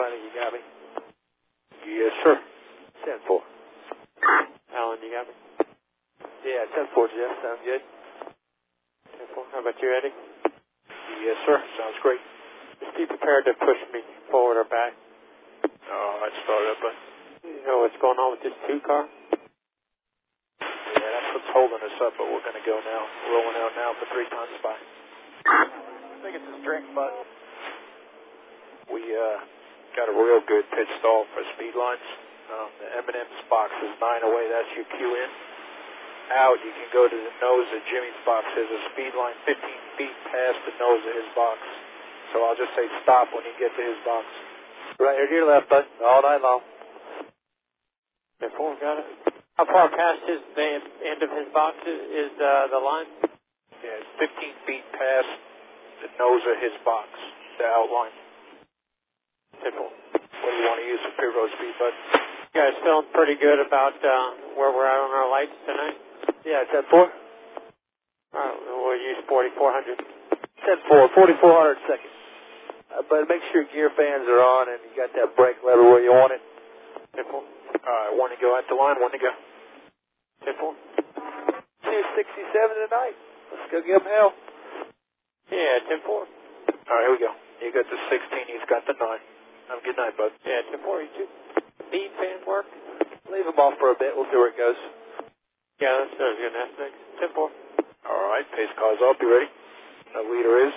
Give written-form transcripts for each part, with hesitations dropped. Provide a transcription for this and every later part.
Money, you got me? Yes, sir. 10-4. Alan, you got me? Yeah, 10-4, Jeff. Sounds good. 10-4. How about you, Eddie? Yes, sir. Sounds great. Just be prepared to push me forward or back. I'd start up, but... You know what's going on with this 2 car? Yeah, that's what's holding us up, but we're going to go now. Rolling out now for 3 tons by. I think it's his drink, but... We got a real good pitch stall for speed lines. The M&M's box is 9 away. That's your cue in. Out, you can go to the nose of Jimmy's box. There's a speed line 15 feet past the nose of his box. So I'll just say stop when you get to his box. Right here to your left, bud. All night long. 10-4, got it. How far past the end of his box is the line? Yeah, it's 15 feet past the nose of his box, the outline. 10-4. What do you want to use for pit road speed, bud? You guys feeling pretty good about where we're at on our lights tonight? Yeah, 10-4. All right, we'll use 4400. 10-4, 4400 seconds. But make sure gear fans are on and you got that brake lever where you want it. 10-4. All right, 1 to go at the line, 1 to go. 10-4. 267 tonight. Let's go give him hell. Yeah, 10-4. All right, here we go. You got the 16, he's got the 9. Have a good night, bud. Yeah, 10-4, you too. Speed fan work? Leave him off for a bit. We'll see where it goes. Yeah, that's good. That's next. 10-4. All right, pace car's up. You ready? The leader is.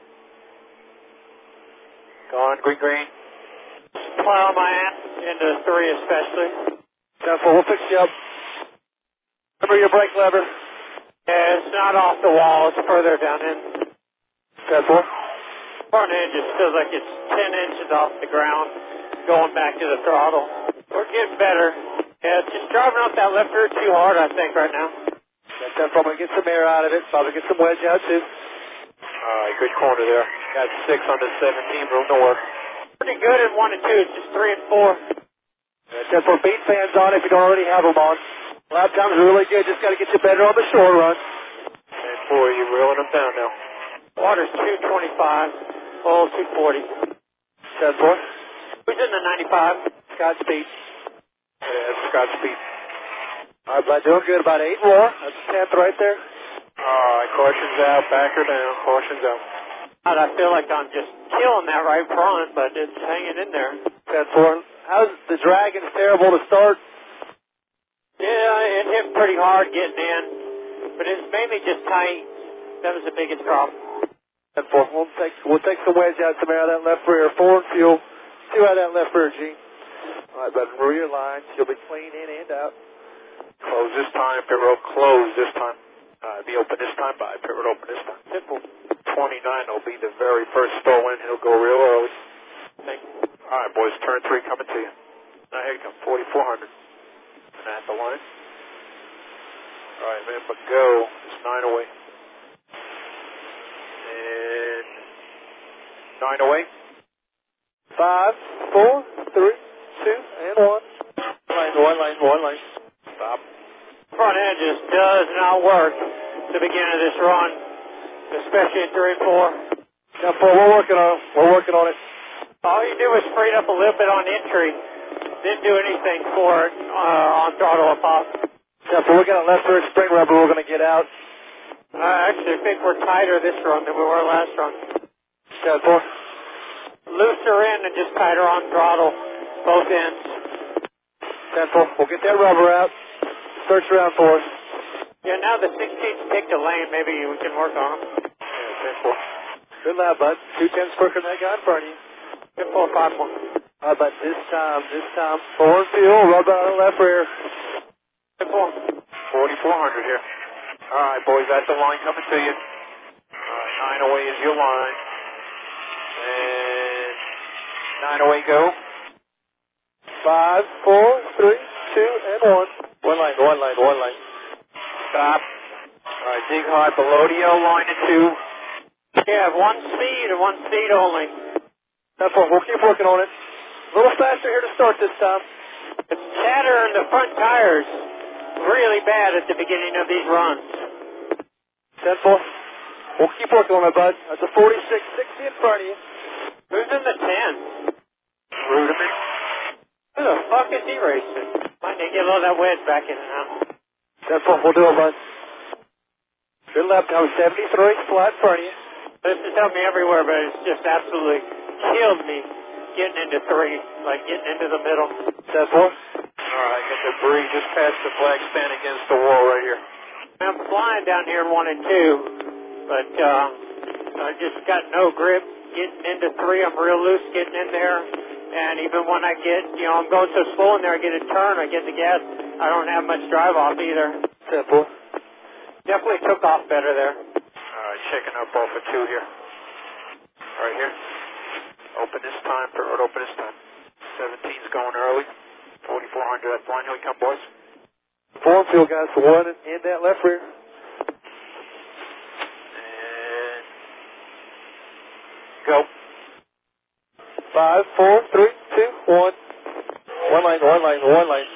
Gone, green, green. Plow my ass into 3 especially. 10-4, we'll fix you up. Remember your brake lever. Yeah, it's not off the wall. It's further down in. 10-4. Front end just feels like it's 10 inches off the ground going back to the throttle. We're getting better. Yeah, it's just driving up that left rear too hard, I think, right now. That's 10-4. I'm going to get some air out of it. Probably get some wedge out, too. All right, good corner there. Got 6 on the 17, room to work. Pretty good in 1 and 2. It's just 3 and 4. 10-4. Beat fans on if you don't already have them on. Lap times are really good. Just got to get you better on the short run. And boy, you're reeling them down now. Water's 225. Oil 240. 10-4. Who's in the 95? Scott Speed. Yeah, that's Scott Speed. All right, bud. Doing good. About 8 more. That's 10th right there. All right, caution's out. Back her down. Caution's out. I feel like I'm just killing that right front, but it's hanging in there. 10-4. How's the Dragon's terrible to start? Yeah, it hit pretty hard getting in, but it's mainly just tight. That was the biggest problem. 10-4. We'll take some wedge out, some air out of that left rear. 4 and fuel. 2 out of that left rear, G. All right, bud. Rear lines. You'll be clean in and out. Close this time. Pit road close this time. Be open this time. By pit road open this time. Simple. 29 will be the very first stall in. He'll go real early. Thank you. All right, boys. Turn 3 coming to you. Now here you come. 4400. And at the line. All right, man. But go. It's 9 away. And 9 away. 5, 4, 3, 2, and 1. One lane. Stop. Front end just does not work at the beginning of this run, especially at 3 and 4. 10-4. We're working on it. All you do is free it up a little bit on entry. Didn't do anything for it on throttle or pop. 10-4. We got a left rear spring rubber we're going to get out. I actually think we're tighter this run than we were last run. 10-4. Looser in and just tighter on throttle, both ends. 10-4. We'll get that rubber out. Search around for us. Yeah, now the 16's picked a lane. Maybe we can work on them. Yeah, 10-4. Good lap, bud. 210's quicker than that guy in front of you. 10-4, 5-1. All right, bud. This time, 4 and fuel. Rubber out of the left rear. 10-4. 4400 here. All right, boys. That's the line coming to you. All right, 9 away is your line. And 9 away go. 5, 4, 3, 2, and 1. One lane. Stop. All right, dig hard below the yellow line at 2. Yeah, 1 speed and 1 speed only. 10-4. We'll keep working on it. A little faster here to start this time. The chatter in the front tires really bad at the beginning of these runs. 10-4. We'll keep working on it, bud. That's a 46, 60 in front of you. Who's in the 10? is he racing? Might need to get a little of that wedge back in now. That's what we'll do, bud. Good lap time, 73, flat in front of you. This has helped me everywhere, but it's just absolutely killed me getting into 3, like getting into the middle. That's one. All right, get debris just past the flag stand against the wall right here. I'm flying down here in 1 and 2, but I just got no grip. Getting into 3, I'm real loose getting in there. And even when I get, I'm going so slow in there, I get a turn, I get the gas, I don't have much drive off either. Simple. Definitely took off better there. All right, checking up off of 2 here. Right here. Open this time, pit road open this time. 17's going early. 4400 at the line. Here we come, boys. Form field, guys, 1 in that left rear. And go. 5, 4, 3, 2, 1. One lane.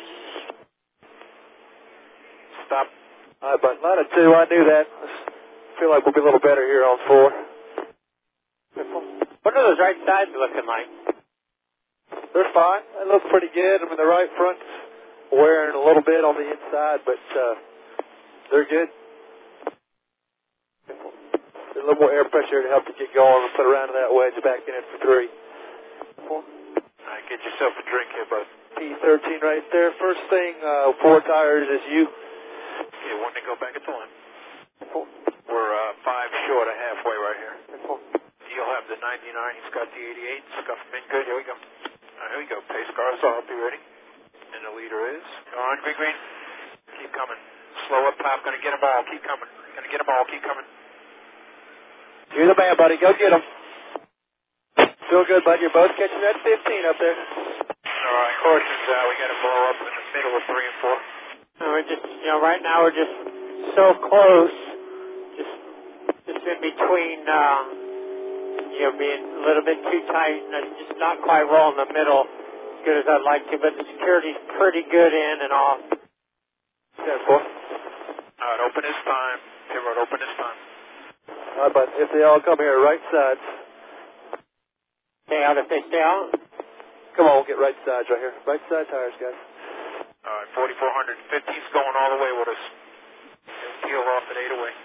Stop. All right, bud. Line of 2, I knew that. Feel like we'll be a little better here on 4. What are those right sides looking like? They're fine. They look pretty good. I mean, the right front's wearing a little bit on the inside, but they're good. A little more air pressure to help you get going and put around to that wedge back in it for 3. All right, get yourself a drink here, bud. P13 right there. First thing, 4 tires is you. Okay, one to go back at the line. We're 5 short of halfway right here. You'll have the 99. He's got the 88. Scuff him in good. Here we go. Here we go. Pace cars off. Be ready. And the leader is. Go on, green. Keep coming. Slow up top. Going to get them all. Keep coming. Going to get them all. Keep coming. You're the man, buddy. Go get them. Feel good, bud. You're both catching that 15 up there. All right. Caution's out. We got to blow up in the middle of 3 and 4. We're just, right now we're just so close. Just in between, being a little bit too tight and just not quite rolling the middle as good as I'd like to, but the security's pretty good in and off. 10-4. All right, open this time. Pit road, open this time. All right, bud. If they all come here, right sides. Stay out if they stay out. Come on, we'll get right sides right here. Right side tires, guys. All right, 4450's going all the way with us. Peel off at 8 away.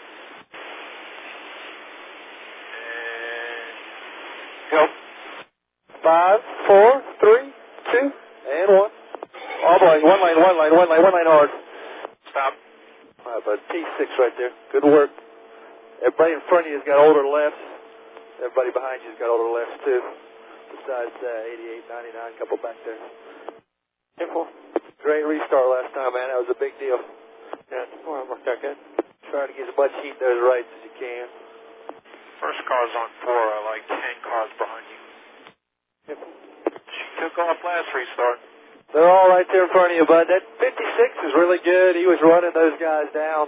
Go. 5, 4, 3, 2, and 1. All boys, one lane hard. Stop. All right, bud. P6 right there. Good work. Everybody in front of you's got older lefts. Everybody behind you's got older lefts too. Besides 88, 99, couple back there. Simple. Great restart last time, man. That was a big deal. Yeah, well, it worked out good. Trying to get as much heat in those rights as you can. First car's on 4, like 10 cars behind you. She took off last restart. They're all right there in front of you, bud. That 56 is really good. He was running those guys down.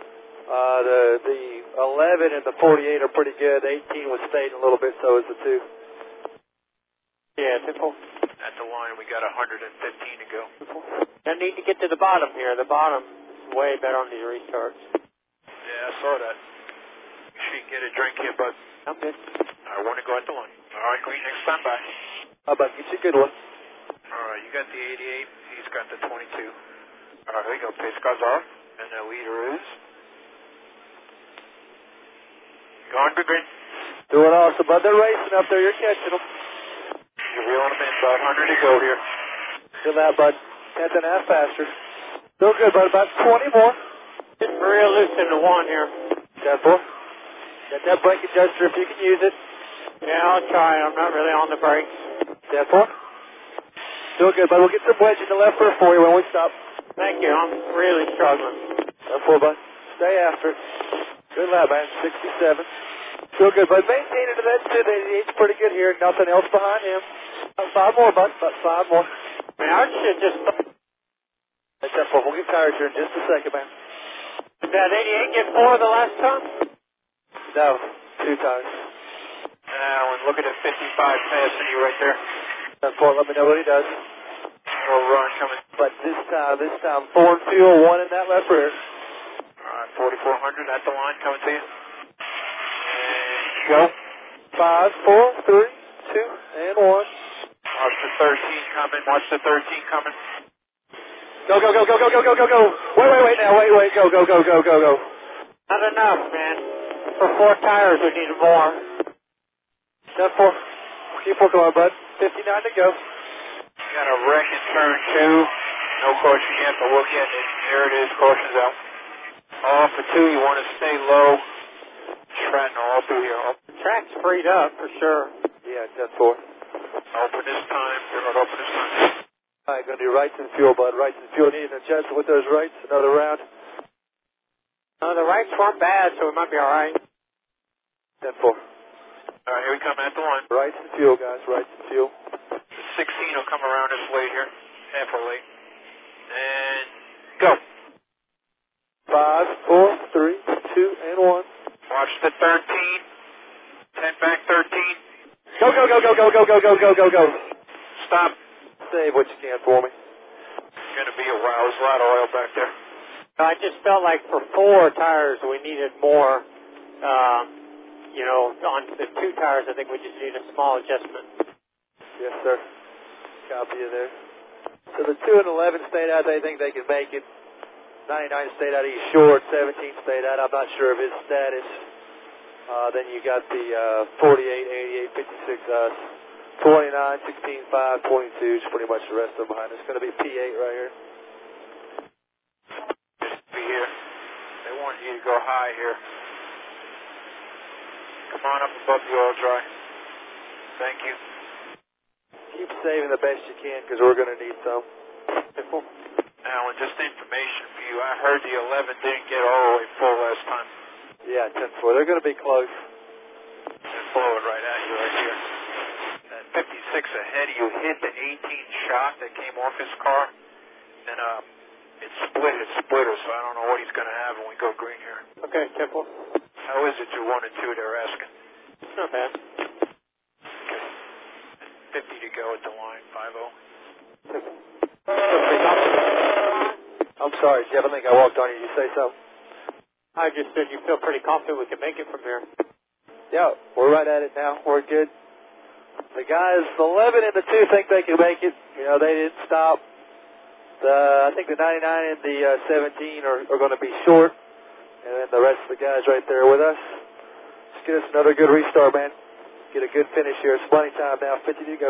The 11 and the 48 are pretty good. The 18 was fading a little bit, so is the 2. Yeah, simple. At the line, we got 115 to go. I need to get to the bottom here. The bottom is way better on these restarts. Yeah, I saw that. She can get a drink here, bud. I'm good. I want to go at the line. All right, Green, next time back. How about get you a good one? All right, you got the 88. He's got the 22. All right, here we go. Pace cars off. And the leader is... Go on, Big Green. Doing awesome, bud. They're racing up there. You're catching them. You're reeling them in, bud. 100 to go here. Good that, bud. 10th and a half faster. Still good, bud. About 20 more. Getting real loose in the 1 here. 10-4. Got that brake adjuster if you can use it. Yeah, I'll try. I'm not really on the brakes. 10-4. Still good, bud. We'll get some wedge in the left rear for you when we stop. Thank you. I'm really struggling. 10-4, bud. Stay after it. Good lap, man. 67. Still good, bud. Maintain it to that 2. The 88's pretty good here. Nothing else behind him. About 5 more, bud. About 5 more. Man, I should just... That's 10-4. We'll get tires here in just a second, man. Did that 88 get 4 the last time? No. 2 tires. Now, and look at the 55 passing you right there. 10-4. Let me know what he does. Little run coming. But this time, 4 and fuel, 1 in that left rear. All right, 4400 at the line coming to you. And go. 5, 4, 3, 2, and 1. All Watch the 13 coming. Watch the 13 coming. Go, go, go, go, go, go, go, go, go. Wait now. Wait. Go, go, go, go, go, go. Not enough, man. For 4 tires, we needed more. 10-4. Keep working on, bud. 59 to go. Got a wreck in turn 2. No caution yet, but we'll get it. There it is. Caution's out. Off for 2. You want to stay low. Shrapnel all through here. Track's freed up for sure. Yeah, 10-4. Open this time. They're not open this time. All right, going to do rights and fuel, bud. Rights and fuel. Need an adjustment with those rights. Another round. The rights weren't bad, so we might be all right. 10-4. All right, here we come at the line. Rights and fuel, guys. Rights and fuel. The 16 will come around us late here. Half a late. And go. 5, 4, 3, 2, and 1. Watch the 13. 10 back 13. Go, go, go, go, go, go, go, go, go, go, go. Stop. Save what you can for me. It's going to be a while. There's a lot of oil back there. I just felt like for 4 tires, we needed more. On the 2 tires, I think we just need a small adjustment. Yes, sir. Copy you there. So the 2 and 11 stayed out. They think they can make it. 99 stayed out. He's short. 17 stayed out. I'm not sure of his status. Then you got the 48, 88, 56, 29, 16, 5, 22 is pretty much the rest of them behind. It's going to be P8 right here. Be here. They want you to go high here. Come on up above the oil dry. Thank you. Keep saving the best you can because we're going to need some. Alan, just information for you. I heard the 11 didn't get all the way full last time. Yeah, 10-4. They're going to be close. They're blowing right at you right here. That 56 ahead of you hit the 18 shot that came off his car. And it split his splitter, so I don't know what he's going to have when we go green here. Okay, 10-4. How is it your 1 and 2 they're asking? It's not bad. Okay. 50 to go at the line, 5-0. I'm sorry, Jeff. I think I walked on you. You say something? I just said you feel pretty confident we can make it from here. Yeah, we're right at it now. We're good. The guys, the 11 and the 2 think they can make it. You know, they didn't stop. I think the 99 and the 17 are going to be short. And then the rest of the guys right there with us. Just get us another good restart, man. Get a good finish here. It's plenty time now. 50 to go.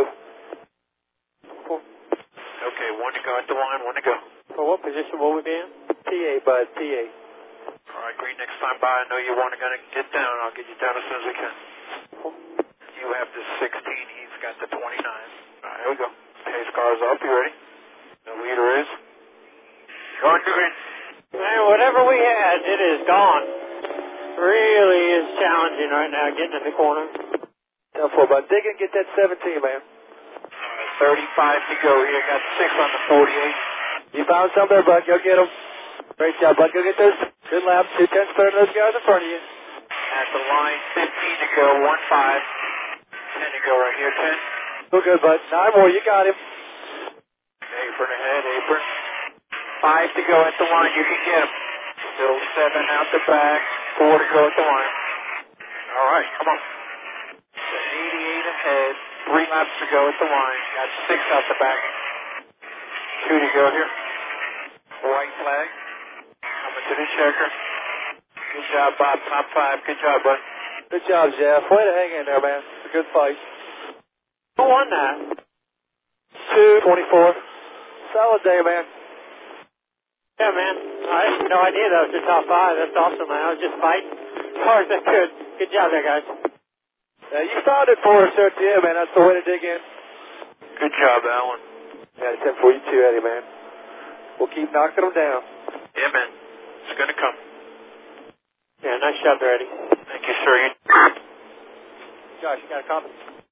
Okay, 1 to go at the line, 1 to go. For what position will we be in? TA, bud, TA. All right, green next time by. I know you want to get down. I'll get you down as soon as I can. You have the 16. He's got the 29. All right, here we go. Pace car's up. You ready? The leader is going to green. Man, whatever we had, it is gone. Really is challenging right now, getting in the corner. 10-4, bud. Dig and get that 17, man. 35 to go here. Got 6 on the 48. You found some there, bud. Go get them. Great job, bud. Go get those. Good lap. 2 tenths better than those guys in front of you. At the line, 15 to go. 1-5. 10 to go right here. 10. Look good, bud. 9 more. You got him. Apron ahead. Apron. 5 to go at the line. You can get him. Still 7 out the back. 4 to go at the line. All right. Come on. 88 ahead. 3 laps to go at the line. Got 6 out the back. 2 to go here. White flag. Coming to the checker. Good job, Bob. Top 5. Good job, bud. Good job, Jeff. Way to hang in there, man. It's a good fight. Who won that? 2:24. Solid day, man. Yeah, man. I had no idea that was your top 5. That's awesome, man. I was just fighting as hard as I could. Good job there, guys. Yeah, you found it for us, sir. Yeah, man. That's the way to dig in. Good job, Alan. Yeah, 10 for you too, Eddie, man. We'll keep knocking them down. Yeah, man. It's going to come. Yeah, nice job there, Eddie. Thank you, sir. Josh, you got a comment?